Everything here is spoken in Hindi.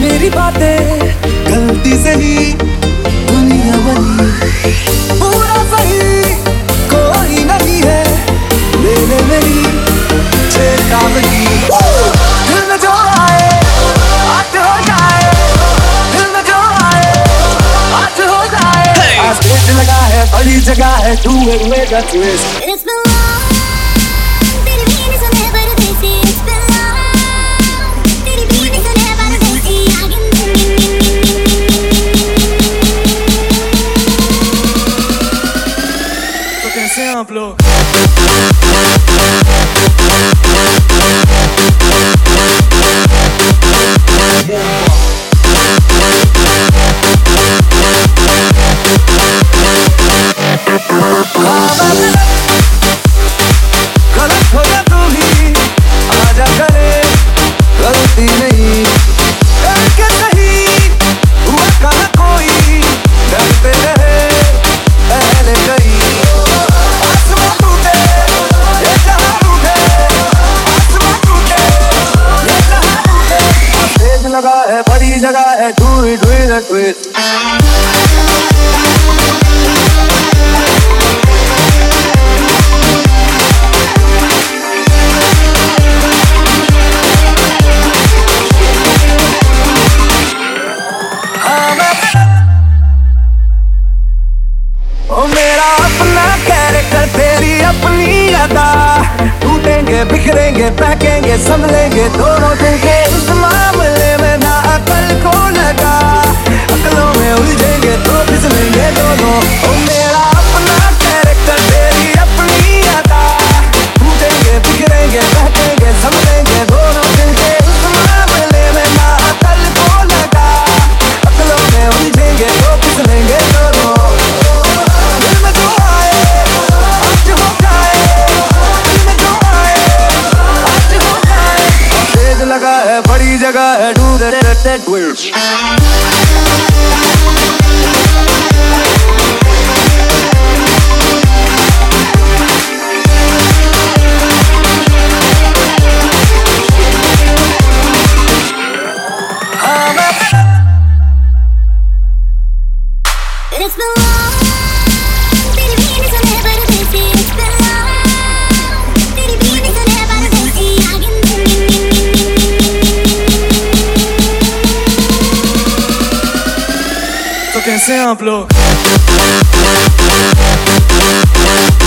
मेरी बातें गलती से ही दुनिया बनी, पूरा सही कोई नहीं है लेने मेरी चेतावनी। दिल में जो आए आज हो जाए, दिल में जो आए आज हो जाए। आज स्टेज लगा है, बड़ी जगह है, तू एक मेगा ट्विस्ट। कैसे हैं आप लोग? गलत हो गया तू ही आजा करे, गलती नहीं करके सही हुआ कहाँ कोई, डरते रहे पहले कई। लगा है, बड़ी जगह है, do it with a twist। ओ मेरा अपना कैरेक्टर, तेरी अपनी अदा, टूटेंगे बिखरेंगे फेंकेंगे संभलेंगे दोनों दिल के। इस मामले में ना अकल को लगा, अकलों में उलझेंगे तो फिसलेंगे दोनों। ओ मेरा अपना कैरेक्टर, तेरी अपनी अदा, टूटेंगे बिखरेंगे फेंकेंगे संभलेंगे दोनों दिल के। इस मामले में ना अकल को लगा, अकलों में उलझेंगे तो फिसलेंगे दोनों। लगा है, बड़ी जगह है, do that twist। तो कैसे हैं आप लोग?